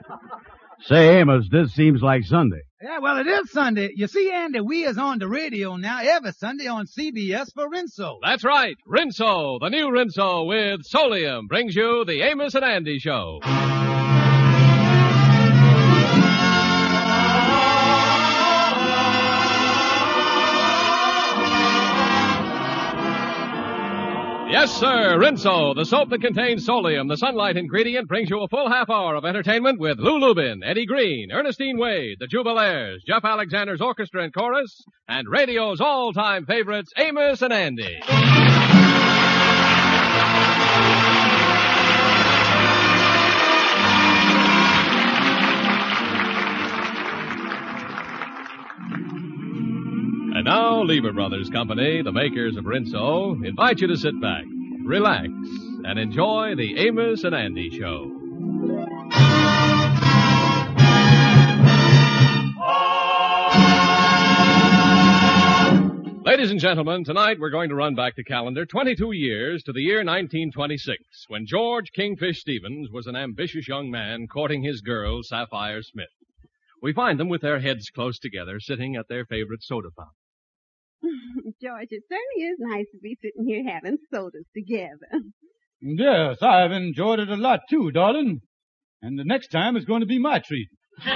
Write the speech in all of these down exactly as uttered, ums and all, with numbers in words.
Say, Amos, this seems like Sunday. Yeah, well, it is Sunday. You see, Andy, we is on the radio now every Sunday on C B S for Rinso. That's right. Rinso, the new Rinso with Solium, brings you the Amos and Andy Show. Yes, sir. Rinso, the soap that contains Solium, the sunlight ingredient, brings you a full half hour of entertainment with Lou Lubin, Eddie Green, Ernestine Wade, the Jubilaires, Jeff Alexander's orchestra and chorus, and radio's all-time favorites, Amos and Andy. And now, Lever Brothers Company, the makers of Rinso, invite you to sit back, relax, and enjoy the Amos and Andy Show. Ladies and gentlemen, tonight we're going to run back the calendar twenty-two years to the year nineteen twenty-six, when George Kingfish Stevens was an ambitious young man courting his girl, Sapphire Smith. We find them with their heads close together, sitting at their favorite soda fountain. George, it certainly is nice to be sitting here having sodas together. Yes, I've enjoyed it a lot too, darling. And the next time is going to be my treat. uh,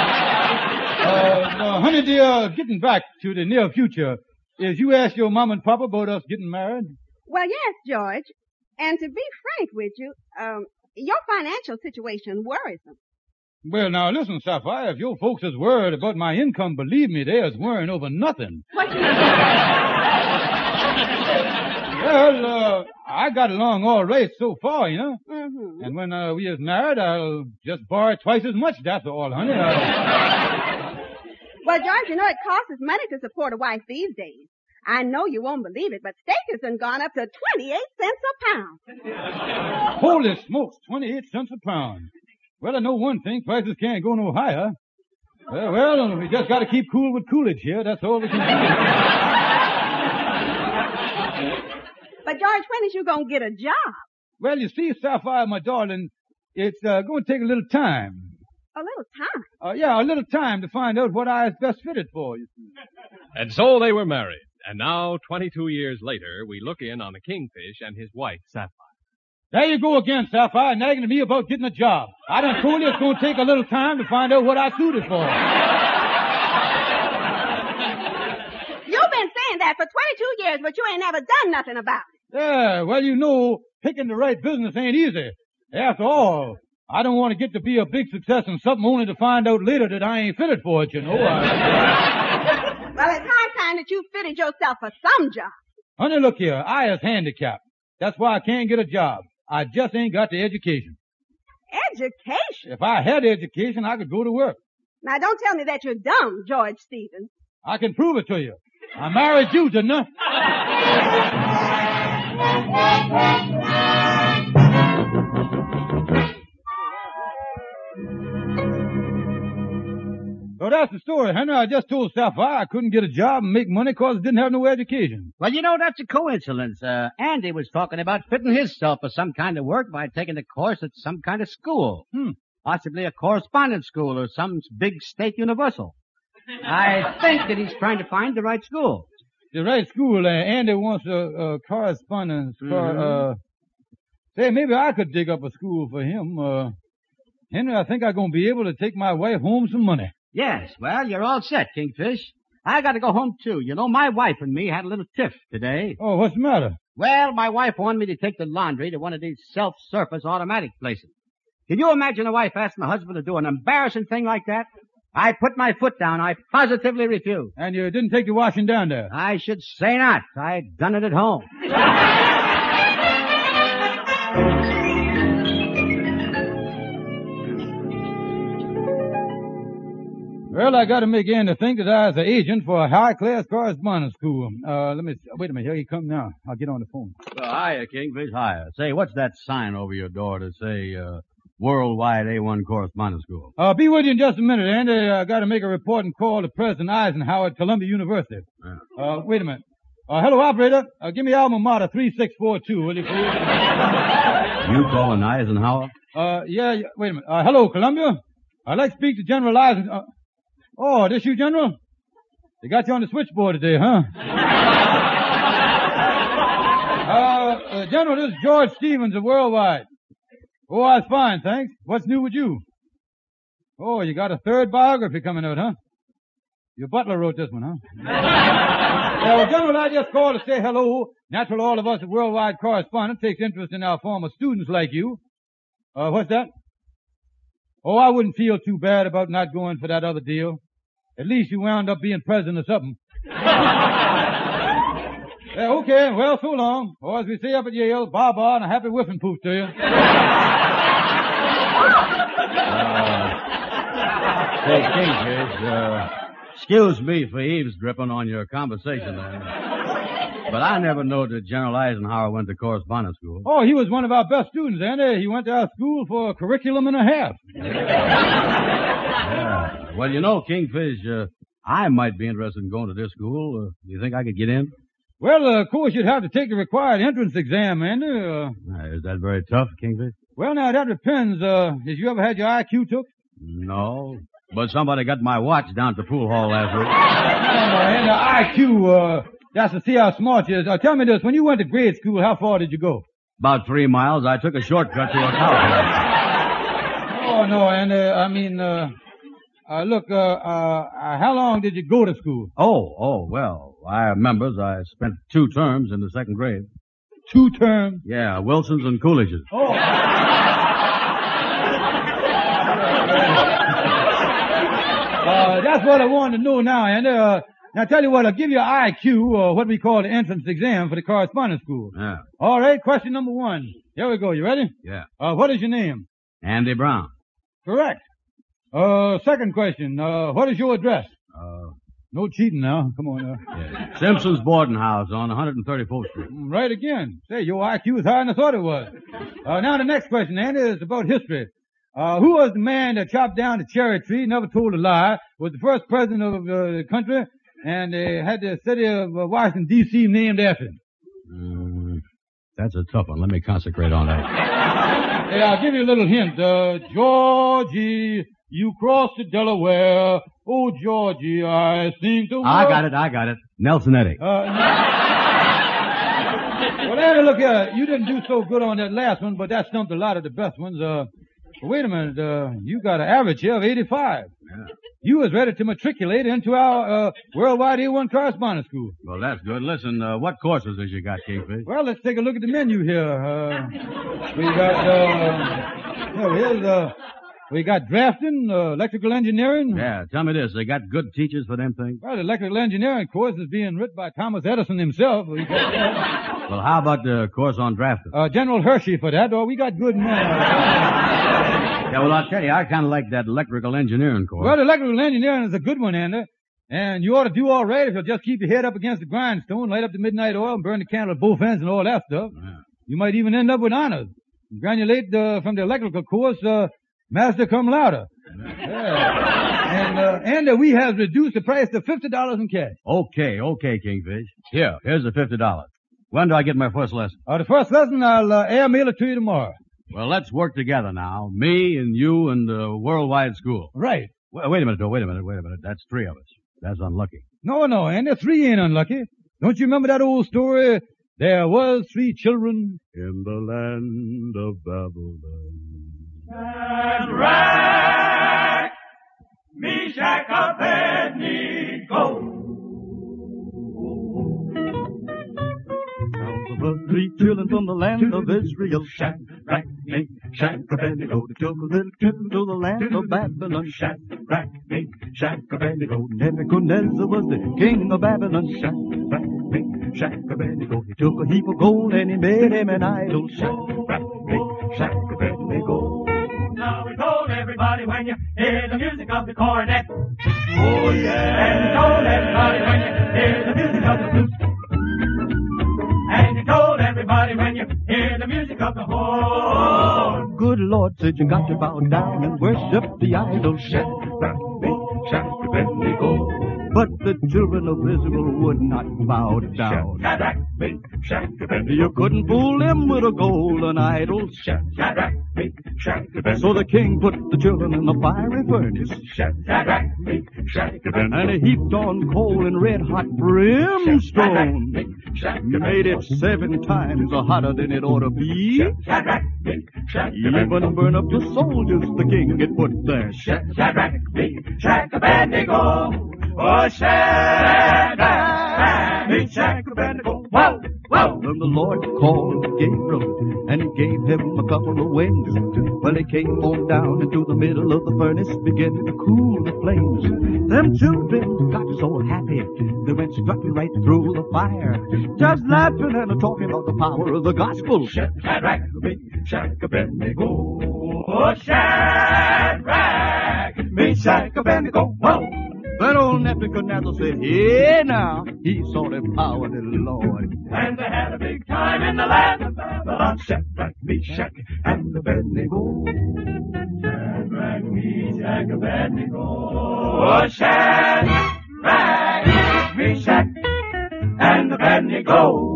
uh, honey dear, getting back to the near future, is you asked your mom and papa about us getting married? Well, yes, George. And to be frank with you, um, your financial situation worries them. Well, now, listen, Sapphire, if your folks is worried about my income, believe me, they is worrying over nothing. What do you mean? Well, uh, I got along all right so far, you know. Mm-hmm. And when uh, we is married, I'll just borrow twice as much, that's all, honey. Uh... Well, George, you know it costs us money to support a wife these days. I know you won't believe it, but steak has been gone up to twenty-eight cents a pound. Holy smokes, twenty-eight cents a pound. Well, I know one thing, prices can't go no higher. Uh, well, we just got to keep cool with Coolidge here. That's all we can do. But, George, when is you going to get a job? Well, you see, Sapphire, my darling, it's uh, going to take a little time. A little time? Uh, yeah, a little time to find out what I is best fitted for, you see. And so they were married. And now, twenty-two years later, we look in on the Kingfish and his wife, Sapphire. There you go again, Sapphire, nagging to me about getting a job. I done told you it's going to take a little time to find out what I suited for. You've been saying that for twenty-two years, but you ain't never done nothing about it. Yeah, well, you know, picking the right business ain't easy. After all, I don't want to get to be a big success in something only to find out later that I ain't fitted for it, you know. I... Well, it's high time that you fitted yourself for some job. Honey, look here, I is handicapped. That's why I can't get a job. I just ain't got the education. Education? If I had education, I could go to work. Now, don't tell me that you're dumb, George Stevens. I can prove it to you. I married you, didn't I? So that's the story, Henry. I just told Sapphire I couldn't get a job and make money because I didn't have no education. Well, you know, that's a coincidence. Uh, Andy was talking about fitting himself for some kind of work by taking a course at some kind of school. Hmm. Possibly a correspondence school or some big state universal. I think that he's trying to find the right school. The right school, uh, Andy wants a, a correspondence for, Mm-hmm. uh, say, maybe I could dig up a school for him. Uh, Henry, I think I'm going to be able to take my wife home some money. Yes, well, you're all set, Kingfish. I gotta go home too. You know, my wife and me had a little tiff today. Oh, what's the matter? Well, my wife wanted me to take the laundry to one of these self-surface automatic places. Can you imagine a wife asking her husband to do an embarrassing thing like that? I put my foot down. I positively refused. And you didn't take the washing down there? I should say not. I'd done it at home. Well, I got to make Andy think that I was an agent for a high-class correspondence school. Uh, let me, wait a minute. Here he come now. I'll get on the phone. Well, hiya, Kingfish, hiya. Say, what's that sign over your door to say, uh, Worldwide A one Correspondence School? Uh, be with you in just a minute, Andy. I got to make a report and call to President Eisenhower at Columbia University. Yeah. Uh, wait a minute. Uh, hello, operator. Uh, give me alma mater three six four two, will you please? You calling Eisenhower? Uh, yeah, yeah, wait a minute. Uh, hello, Columbia. I'd like to speak to General Eisen. Uh, oh, this you, General? They got you on the switchboard today, huh? uh, uh, General, this is George Stevens of Worldwide. Oh, I was fine, thanks. What's new with you? Oh, you got a third biography coming out, huh? Your butler wrote this one, huh? Yeah, well, General, I just called to say hello. Naturally, all of us at Worldwide Correspondent takes interest in our former students like you. Uh, what's that? Oh, I wouldn't feel too bad about not going for that other deal. At least you wound up being president or something. Yeah, okay, well, so long. Or as we say up at Yale, bye-bye and a happy whiffing poof to you. Uh, say, Kingfish, uh, excuse me for eavesdripping on your conversation there. But I never knew that General Eisenhower went to correspondence school. Oh, he was one of our best students, Andy. He went to our school for a curriculum and a half. Yeah. Well, you know, Kingfish, uh, I might be interested in going to this school. Uh, do you think I could get in? Well, uh, of course, you'd have to take the required entrance exam, Andy. Uh, uh, is that very tough, Kingfish? Well, now, that depends. Uh, has you ever had your I Q took? No. But somebody got my watch down at the pool hall last week. And the I Q, uh, that's to see how smart you is. Uh, tell me this, when you went to grade school, how far did you go? About three miles. I took a shortcut to a college. Oh, no, and, uh, I mean, uh, uh, look, uh, uh, how long did you go to school? Oh, oh, well, I remember I spent two terms in the second grade. Two terms? Yeah, Wilson's and Coolidge's. Oh. Uh, that's what I wanted to know now, and, uh, now tell you what, I'll give you an I Q, or what we call the entrance exam for the correspondence school. Yeah. All right, question number one. Here we go. You ready? Yeah. Uh, what is your name? Andy Brown. Correct. Uh, second question. Uh, what is your address? Uh, no cheating now. Come on now. Yeah. Simpson's Boarding House on one thirty-fourth Street. Right again. Say, your I Q is higher than I thought it was. Uh, now the next question, Andy, is about history. Uh, who was the man that chopped down the cherry tree, never told a lie, was the first president of uh, the country, and uh, had the city of uh, Washington, D C named after him? Mm, that's a tough one. Let me concentrate on that. Hey, I'll give you a little hint. Uh, Georgie, you crossed the Delaware. Oh, Georgie, I think the world... I got it, I got it. Nelson Eddy. Uh, well, Andy, look here. You didn't do so good on that last one, but that stumped a lot of the best ones. Uh, wait a minute. Uh, you got an average here of eighty-five. Yeah. You was ready to matriculate into our uh, Worldwide A one Correspondence School. Well, that's good. Listen, uh, what courses has you got, Kingfish? Well, let's take a look at the menu here. Uh, we got, uh, oh, here's, uh, we got drafting, uh, electrical engineering. Yeah, tell me this. They got good teachers for them things? Well, the electrical engineering course is being written by Thomas Edison himself. We got, uh, well, how about the course on drafting? Uh, General Hershey for that, or we got good men. Yeah, well, I'll tell you, I kind of like that electrical engineering course. Well, electrical engineering is a good one, Andy. And you ought to do all right if you'll just keep your head up against the grindstone, light up the midnight oil, and burn the candle at both ends and all that stuff. Yeah. You might even end up with honors. Granulate uh, from the electrical course, uh, master cum laude. Yeah. And, uh, and uh, we have reduced the price to fifty dollars in cash. Okay, okay, Kingfish. Here, here's the fifty dollars. When do I get my first lesson? Uh, the first lesson, I'll uh, airmail it to you tomorrow. Well, let's work together now. Me and you and the Worldwide School. Right. Wait, wait a minute, though. Wait a minute. Wait a minute. That's three of us. That's unlucky. No, no, Andy. Three ain't unlucky. Don't you remember that old story? There was three children in the land of Babylon. Shadrach, Meshach, Abednego. The three children from the land of Israel, Shadrach, Meshach, Abednego, they took a little trip to the land of Babylon. Shadrach, Meshach, Abednego. Nebuchadnezzar was the king of Babylon. Shadrach, Meshach, Abednego. He took a heap of gold and he made him an idol. Shadrach, Meshach, Abednego. Now we told everybody when you hear the music of the cornet. Oh yeah. And we told everybody when you hear the music of the flute. And you told everybody when you hear the music of the horn. Good Lord said you got to bow down and worship the idol. Shadrach, Meshach, Abednego. But the children of Israel would not bow down. Shadrach, Meshach, Abednego. You couldn't fool them with a golden idol. Shadrach, Meshach, Abednego. So the king put the children in the fiery furnace. Shadrach, Meshach, Abednego. And he heaped on coal and red-hot brimstone. Made it seven times hotter than it ought to be. Shadrach, Meshach, Abednego. Even burn up the soldiers the king had put there. Shadrach, Meshach, Abednego. Oh, Shadrach, Meshach, Abednego. Whoa, whoa. Then the Lord called Gabriel, and he gave him a couple of wings. Well, he came on down into the middle of the furnace, beginning to cool the flames. Them children got so happy, they went strutting right through the fire, just laughing and talking about the power of the gospel. Shadrach, Meshach, Abednego. Oh, Shadrach, Meshach, Abednego. Whoa. But old Nebuchadnezzar said, hey now, he saw the power of the Lord. And they had a big time in the land of Babylon. Shadrach, Meshach, and Abednego. Shadrach, Meshach, Abednego. Oh, Shadrach, Meshach, and Abednego.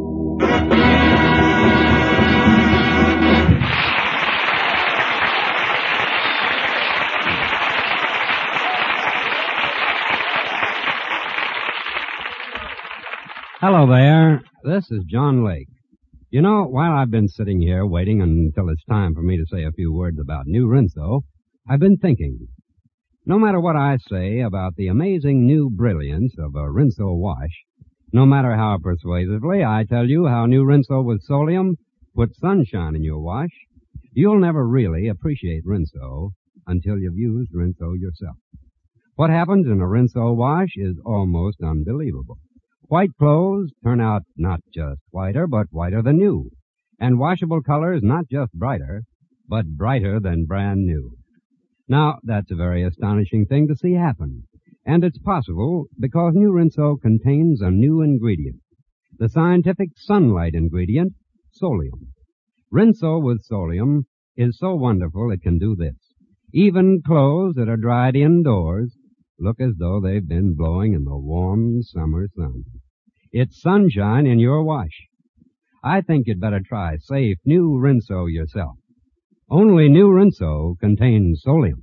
Hello there. This is John Lake. You know, while I've been sitting here waiting until it's time for me to say a few words about New Rinso, I've been thinking. No matter what I say about the amazing new brilliance of a Rinso wash, no matter how persuasively I tell you how New Rinso with Solium puts sunshine in your wash, you'll never really appreciate Rinso until you've used Rinso yourself. What happens in a Rinso wash is almost unbelievable. White clothes turn out not just whiter, but whiter than new. And washable colors not just brighter, but brighter than brand new. Now, that's a very astonishing thing to see happen. And it's possible because New Rinso contains a new ingredient. The scientific sunlight ingredient, Solium. Rinso with Solium is so wonderful it can do this. Even clothes that are dried indoors look as though they've been blowing in the warm summer sun. It's sunshine in your wash. I think you'd better try safe New Rinso yourself. Only New Rinso contains Solium.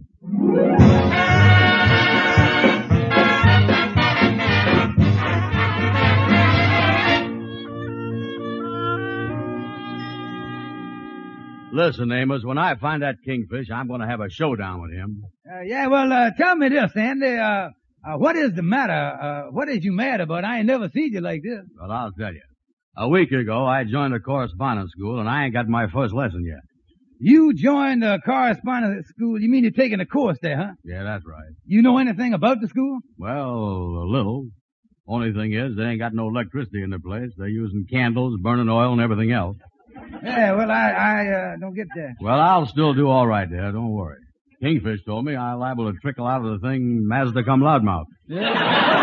Listen, Amos, when I find that kingfish, I'm going to have a showdown with him. Uh, yeah, well, uh, tell me this, Andy. Uh, uh, what is the matter? Uh, what is you mad about? I ain't never seen you like this. Well, I'll tell you. A week ago, I joined a correspondence school, and I ain't got my first lesson yet. You joined a correspondence school? You mean you're taking a course there, huh? Yeah, that's right. You know anything about the school? Well, a little. Only thing is, they ain't got no electricity in the place. They're using candles, burning oil, and everything else. Yeah, well, I, I, uh, don't get that. Well, I'll still do all right there. Don't worry. Kingfish told me I'm liable to trickle out of the thing Mazda come loudmouth. Yeah.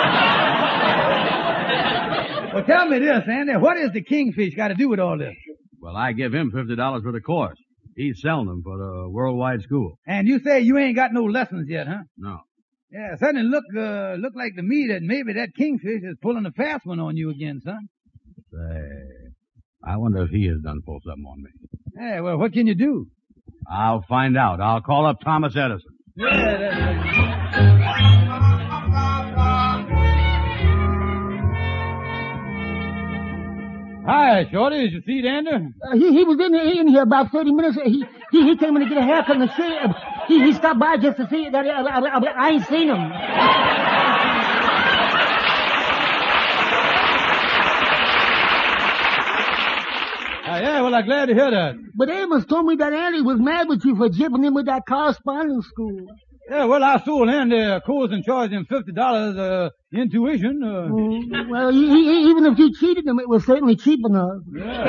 Well, tell me this, Andy. What is the kingfish got to do with all this? Well, I give him fifty dollars for the course. He's selling them for the worldwide school. And you say you ain't got no lessons yet, huh? No. Yeah, certainly look, uh, look like to me that maybe that kingfish is pulling a fast one on you again, son. Say, I wonder if he has done pull something on me. Yeah, well, what can you do? I'll find out. I'll call up Thomas Edison. Yeah, that's right. Hi, Shorty. Did you see Andy? Uh, he he was in here, in here about thirty minutes. He he he came in to get a haircut and see. Uh, he he stopped by just to see that. I, I, I, I ain't seen him. Uh, yeah, well, I'm glad to hear that. But Amos told me that Andy was mad with you for jipping him with that correspondence school. Yeah, well, I sold Andy a course and charged him fifty dollars uh, in tuition. Uh... Mm, well, he, he, even if you cheated him, it was certainly cheap enough.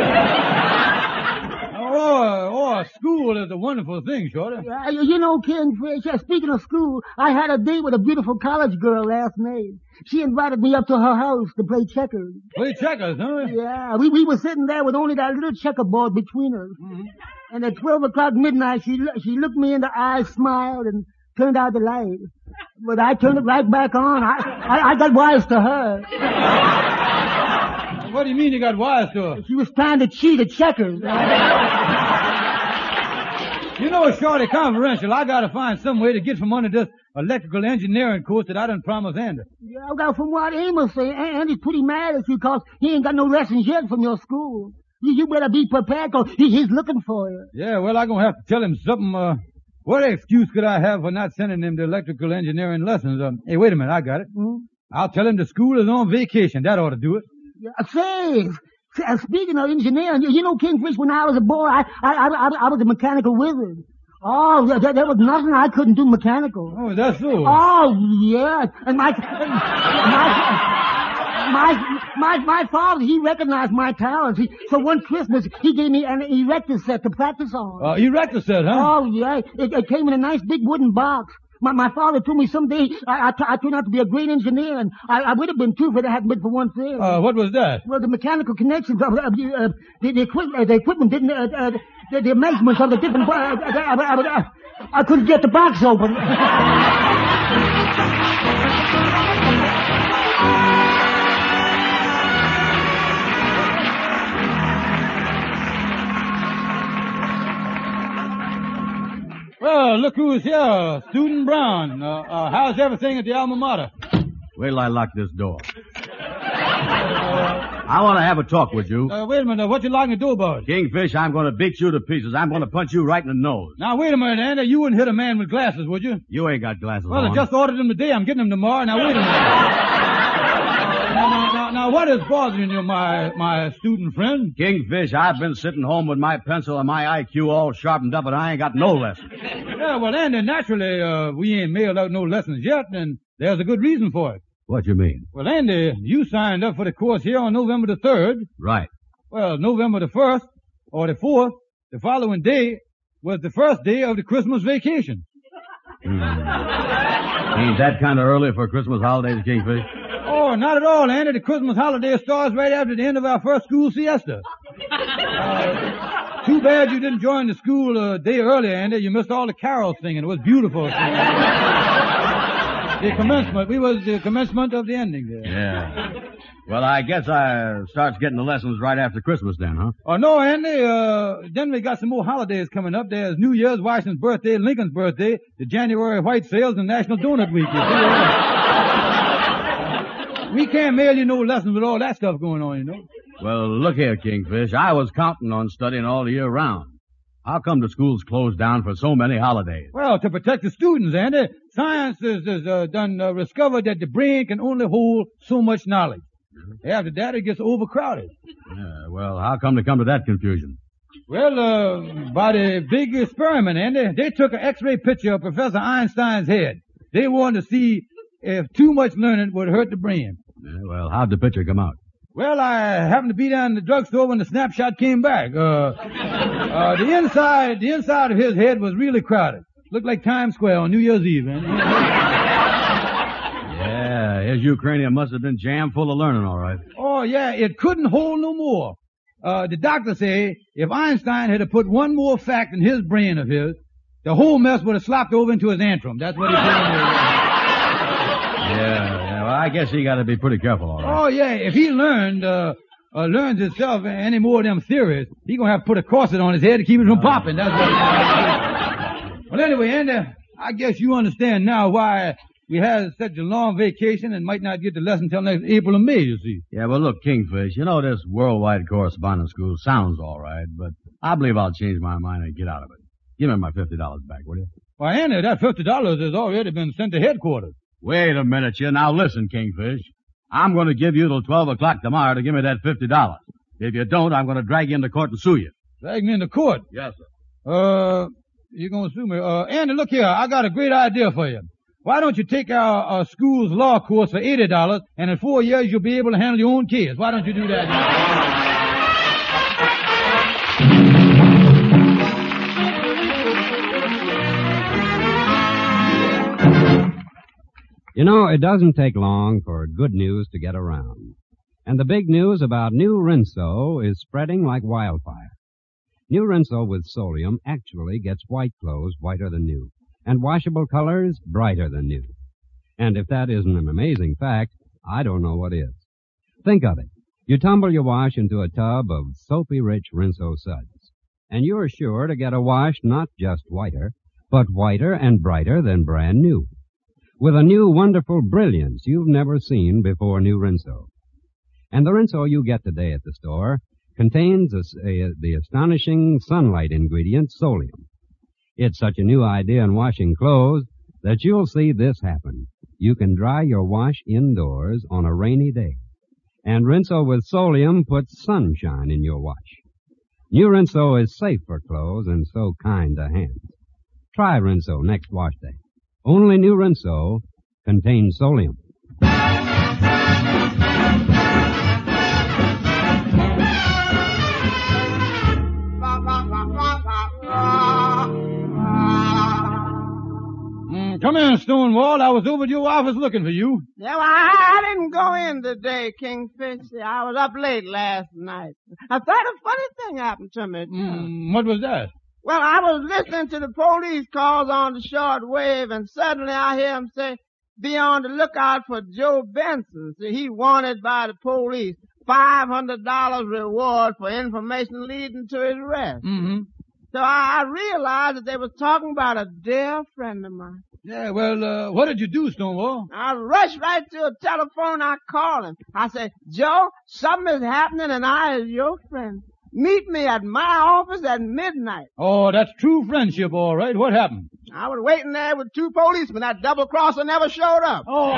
Yeah. oh, oh, school is a wonderful thing, Shorty. Uh, you know, Kingfish, uh, speaking of school, I had a date with a beautiful college girl last night. She invited me up to her house to play checkers. Play checkers, huh? Yeah, we, we were sitting there with only that little checkerboard between us. Mm-hmm. And at twelve o'clock midnight, she she looked me in the eyes, smiled, and turned out the light. But I turned it right back on. I, I, I got wise to her. What do you mean you got wise to her? She was trying to cheat at checkers. You know, Shorty, confidential, I gotta find some way to get from under this electrical engineering course that I done promised Andy. Yeah, well, from what Amos say, Andy's pretty mad at you because he ain't got no lessons yet from your school. You, you better be prepared because he, he's looking for you. Yeah, well, I'm gonna have to tell him something, uh, what excuse could I have for not sending him to electrical engineering lessons? Um, hey, wait a minute, I got it. Hmm? I'll tell him the school is on vacation. That ought to do it. Yeah, say, uh, speaking of engineering, you, you know, Kingfish, when I was a boy, I, I, I, I, I was a mechanical wizard. Oh, there, there was nothing I couldn't do mechanical. Oh, that's so. Oh, yeah. And my, my, my, my father, he recognized my talents. He, so one Christmas, he gave me an erector set to practice on. Uh, erector set, huh? Oh, yeah. It, it came in a nice big wooden box. My, my father told me someday I, I, I turned out to be a great engineer, and I, I would have been too if it hadn't been for one thing. Uh, what was that? Well, the mechanical connections of uh, the, uh, the, the, equip, uh, the equipment didn't, uh, uh, the, the measurements of the different, uh, uh, uh, uh, uh, I couldn't get the box open. Well, look who's here. Student Brown. Uh, uh, how's everything at the alma mater? Wait till I lock this door. I want to have a talk with you. Uh, wait a minute. What you locking the door about? Kingfish, I'm going to beat you to pieces. I'm going to punch you right in the nose. Now, wait a minute, Andy. You wouldn't hit a man with glasses, would you? You ain't got glasses Well, on. I just ordered them today. I'm getting them tomorrow. Now, wait a minute. now, now, now, now, what is bothering you, my, my student friend? Kingfish, I've been sitting home with my pencil and my I Q all sharpened up, and I ain't got no lessons. Yeah, well, Andy, naturally, uh, we ain't mailed out no lessons yet, and there's a good reason for it. What you mean? Well, Andy, you signed up for the course here on November the third. Right. Well, November the first, or the fourth, the following day, was the first day of the Christmas vacation. Hmm. Ain't that kind of early for Christmas holidays, Kingfish? Oh, not at all, Andy. The Christmas holiday starts right after the end of our first school siesta. Uh, too bad you didn't join the school a day earlier, Andy. You missed all the carols singing. It was beautiful. The commencement. We was the commencement of the ending there. Yeah. Well, I guess I starts getting the lessons right after Christmas then, huh? Oh, no, Andy. Uh, then we got some more holidays coming up. There's New Year's, Washington's birthday, Lincoln's birthday, the January White Sales, and National Donut Week. You see? We can't mail you no lessons with all that stuff going on, you know. Well, look here, Kingfish. I was counting on studying all year round. How come the school's closed down for so many holidays? Well, to protect the students, Andy. Science has, has uh, done uh, discovered that the brain can only hold so much knowledge. After that, it gets overcrowded. Yeah, well, how come to come to that confusion? Well, uh, by the big experiment, Andy, they took an X-ray picture of Professor Einstein's head. They wanted to see if too much learning would hurt the brain. Yeah, well, how'd the picture come out? Well, I happened to be down in the drugstore when the snapshot came back. Uh, uh, the inside, the inside of his head was really crowded. Looked like Times Square on New Year's Eve, Andy. Yeah, his Ukrainian must have been jam full of learning, all right. Oh, yeah, it couldn't hold no more. Uh, the doctor say if Einstein had to put one more fact in his brain of his, the whole mess would have slopped over into his antrum. That's what he said. Yeah, yeah, well, I guess he got to be pretty careful, all right. Oh, yeah, if he learned, uh, uh, learns himself any more of them theories, he gonna have to put a corset on his head to keep it from popping. That's what. Well, anyway, Andy, I guess you understand now why we had such a long vacation and might not get the lesson until next April or May, you see. Yeah, well, look, Kingfish, you know this worldwide correspondence school sounds all right, but I believe I'll change my mind and get out of it. Give me my fifty dollars back, will you? Why, Andy, that fifty dollars has already been sent to headquarters. Wait a minute, you. Now listen, Kingfish. I'm going to give you till twelve o'clock tomorrow to give me that fifty dollars. If you don't, I'm going to drag you into court and sue you. Drag me into court? Yes, sir. Uh, you're going to sue me. Uh, Andy, look here. I got a great idea for you. Why don't you take our, our school's law course for eighty dollars, and in four years you'll be able to handle your own case. Why don't you do that? You know, it doesn't take long for good news to get around. And the big news about new Rinso is spreading like wildfire. New Rinso with Solium actually gets white clothes whiter than new, and washable colors brighter than new. And if that isn't an amazing fact, I don't know what is. Think of it. You tumble your wash into a tub of soapy-rich Rinso suds, and you're sure to get a wash not just whiter, but whiter and brighter than brand new, with a new wonderful brilliance you've never seen before new Rinso. And the Rinso you get today at the store contains a, a, the astonishing sunlight ingredient, Solium. It's such a new idea in washing clothes that you'll see this happen. You can dry your wash indoors on a rainy day. And Rinso with Solium puts sunshine in your wash. New Rinso is safe for clothes and so kind to hands. Try Rinso next wash day. Only new Rinso contains Solium. Mm, come in, Stonewall. I was over at your office looking for you. Yeah, well, I, I didn't go in today, Kingfish. I was up late last night. I thought a funny thing happened to me. Mm, what was that? Well, I was listening to the police calls on the short wave, and suddenly I hear him say, be on the lookout for Joe Benson. See, he wanted by the police. five hundred dollars reward for information leading to his arrest. Mm-hmm. So I, I realized that they was talking about a dear friend of mine. Yeah, well, uh, what did you do, Stonewall? I rushed right to a telephone. I called him. I said, Joe, something is happening and I is your friend. Meet me at my office at midnight. Oh, that's true friendship, all right. What happened? I was waiting there with two policemen. That double-crosser never showed up. Oh.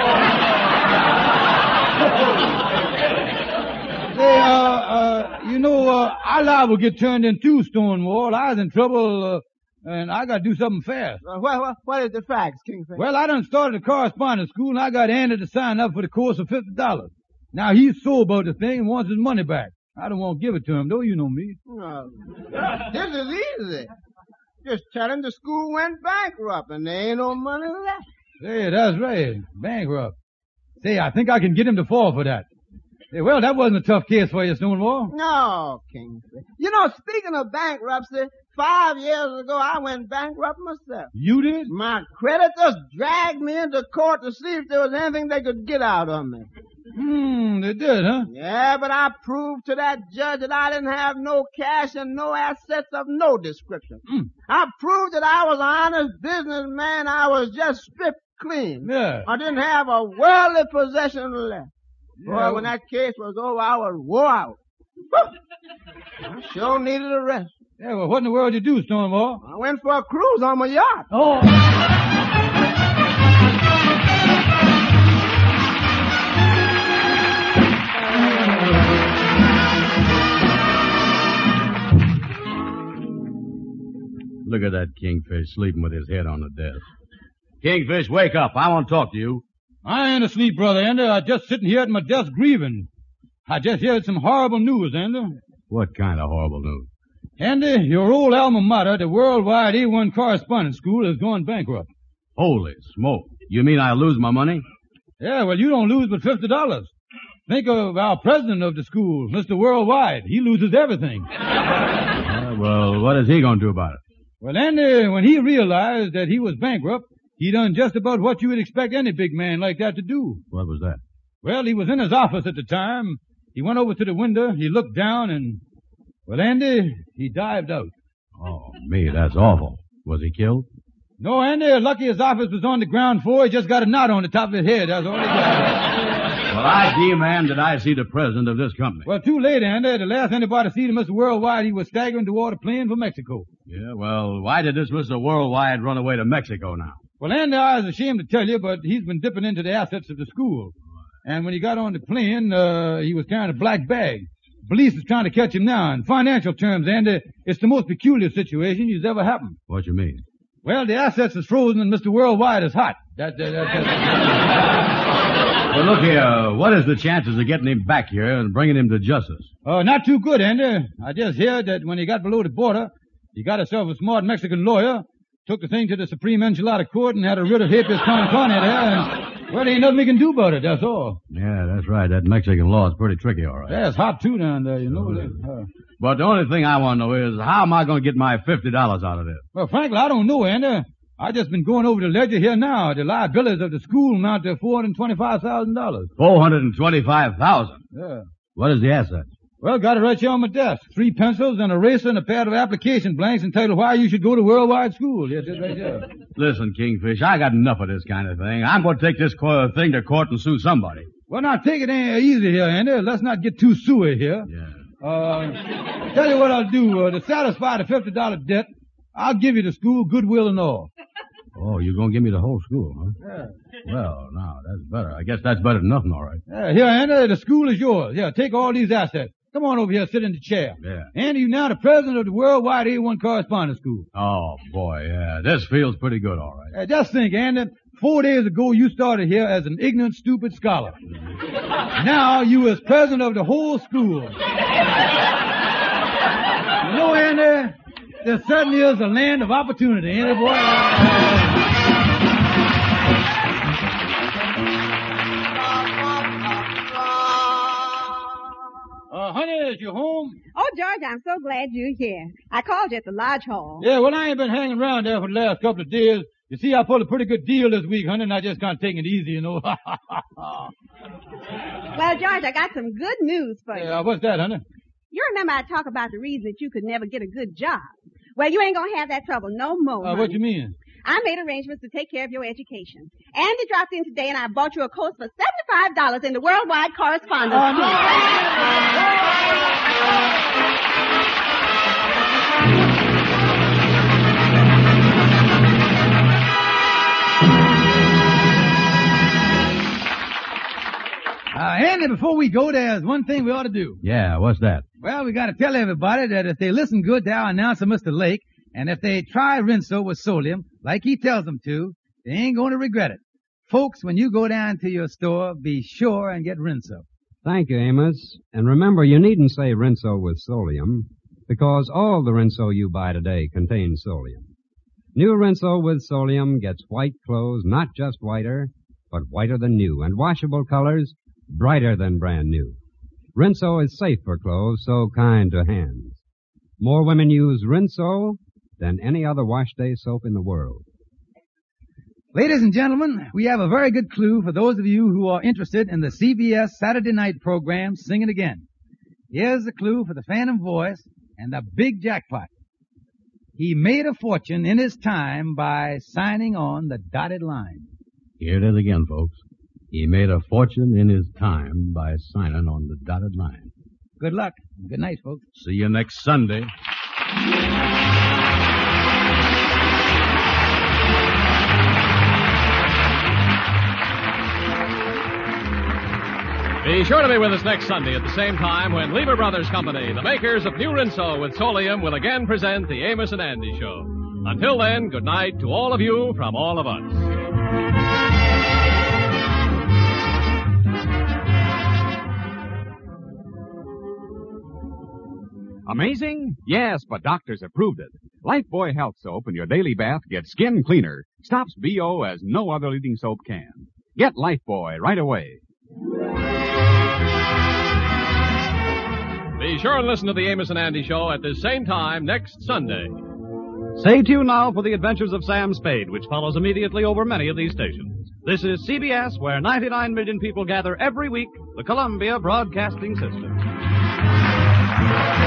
Hey, uh, uh, you know, uh, our liable get turned in too, Stonewall. I was in trouble, uh, and I gotta do something fast. Uh, what, what, what is the facts, Kingfish? Well, I done started a correspondence school, and I got Andy to sign up for the course of fifty dollars. Now, he's sore about the thing and wants his money back. I don't want to give it to him, though. You know me. Oh, this is easy. Just tell him the school went bankrupt, and there ain't no money left. Hey, that's right. Bankrupt. Say, I think I can get him to fall for that. Hey, well, that wasn't a tough case for you, Stonewall. No, Kingfish. You know, speaking of bankruptcy, five years ago I went bankrupt myself. You did? My creditors dragged me into court to see if there was anything they could get out of me. Hmm, they did, huh? Yeah, but I proved to that judge that I didn't have no cash and no assets of no description. Mm. I proved that I was an honest businessman. I was just stripped clean. Yeah. I didn't have a worldly possession left. Yeah. Boy, when that case was over, I was wore out. I sure needed a rest. Yeah, well, what in the world did you do, Stonewall? I went for a cruise on my yacht. Oh. Look at that Kingfish sleeping with his head on the desk. Kingfish, wake up. I want to talk to you. I ain't asleep, Brother Andy. I'm just sitting here at my desk grieving. I just heard some horrible news, Andy. What kind of horrible news? Andy, your old alma mater, the Worldwide A one Correspondence School, is going bankrupt. Holy smoke. You mean I lose my money? Yeah, well, you don't lose but fifty dollars. Think of our president of the school, Mister Worldwide. He loses everything. uh, well, what is he going to do about it? Well, Andy, when he realized that he was bankrupt, he done just about what you would expect any big man like that to do. What was that? Well, he was in his office at the time. He went over to the window, he looked down, and, well, Andy, he dived out. Oh, me, that's awful. Was he killed? No, Andy, lucky his office was on the ground floor. He just got a knot on the top of his head. That's all he got. Well, I demand that I see the president of this company. Well, too late, Andy. The last anybody see to Mister Worldwide, he was staggering toward a plane for Mexico. Yeah, well, why did this Mister Worldwide run away to Mexico now? Well, Andy, I was ashamed to tell you, but he's been dipping into the assets of the school. And when he got on the plane, uh, he was carrying a black bag. Police is trying to catch him now. In financial terms, Andy, it's the most peculiar situation that's ever happened. What you mean? Well, the assets is frozen and Mister Worldwide is hot. That, that, that, that. Well, look here. What is the chances of getting him back here and bringing him to justice? Oh, uh, not too good, Andy. I just heard that when he got below the border, he got himself a smart Mexican lawyer, took the thing to the Supreme Enchilada Court and had a writ of habeas corpus there, and, well, there ain't nothing we can do about it, that's all. Yeah, that's right. That Mexican law is pretty tricky, all right. Yeah, it's hot, too, down there, you know. Oh, uh, but the only thing I want to know is, how am I going to get my fifty dollars out of this? Well, frankly, I don't know, Andy. I just been going over the ledger here now. The liabilities of the school amount to four hundred twenty-five thousand dollars. Four hundred and twenty-five thousand. Yeah. What is the asset? Well, got it right here on my desk. Three pencils, an eraser, and a pad of application blanks entitled Why You Should Go to Worldwide School. Yes, it's right here. Listen, Kingfish, I got enough of this kind of thing. I'm going to take this co- thing to court and sue somebody. Well, now, take it easy here, Andy. Let's not get too suey here. Yeah. Uh, tell you what I'll do. Uh, to satisfy the fifty dollar debt, I'll give you the school, goodwill and all. Oh, you're going to give me the whole school, huh? Yeah. Well, now, that's better. I guess that's better than nothing, all right. Yeah, here, Andy, the school is yours. Yeah, take all these assets. Come on over here, sit in the chair. Yeah. Andy, you're now the president of the Worldwide A one Correspondence School. Oh, boy, yeah. This feels pretty good, all right. Uh, just think, Andy, four days ago you started here as an ignorant, stupid scholar. Now you as president of the whole school. You know, Andy, there certainly is a land of opportunity, ain't it, boy? Uh, honey, is you home? Oh, George, I'm so glad you're here. I called you at the lodge hall. Yeah, well, I ain't been hanging around there for the last couple of days. You see, I pulled a pretty good deal this week, honey, and I just can't take it easy, you know. Well, George, I got some good news for you. Yeah, what's that, honey? You remember I talked about the reason that you could never get a good job. Well, you ain't gonna have that trouble no more. Uh, what you mean? I made arrangements to take care of your education. Andy dropped in today and I bought you a course for seventy-five dollars in the Worldwide Correspondence Oh, School. Uh, Andy, before we go, there's one thing we ought to do. Yeah, what's that? Well, we gotta tell everybody that if they listen good to our announcer, Mister Lake, and if they try Rinso with Solium, like he tells them to, they ain't gonna regret it. Folks, when you go down to your store, be sure and get Rinso. Thank you, Amos. And remember, you needn't say Rinso with Solium, because all the Rinso you buy today contains Solium. New Rinso with Solium gets white clothes not just whiter, but whiter than new, and washable colors brighter than brand new. Rinso is safe for clothes, so kind to hands. More women use Rinso than any other wash day soap in the world. Ladies and gentlemen, we have a very good clue for those of you who are interested in the C B S Saturday night program, Sing It Again. Here's the clue for the Phantom Voice and the big jackpot. He made a fortune in his time by signing on the dotted line. Here it is again, folks. He made a fortune in his time by signing on the dotted line. Good luck. Good night, folks. See you next Sunday. Be sure to be with us next Sunday at the same time when Lever Brothers Company, the makers of New Rinso with Solium, will again present the Amos and Andy Show. Until then, good night to all of you from all of us. Amazing? Yes, but doctors have proved it. Lifebuoy Health Soap in your daily bath gets skin cleaner, stops B O as no other leading soap can. Get Lifebuoy right away. Be sure and listen to the Amos and Andy Show at this same time next Sunday. Stay tuned now for the adventures of Sam Spade, which follows immediately over many of these stations. This is C B S, where ninety-nine million people gather every week, the Columbia Broadcasting System.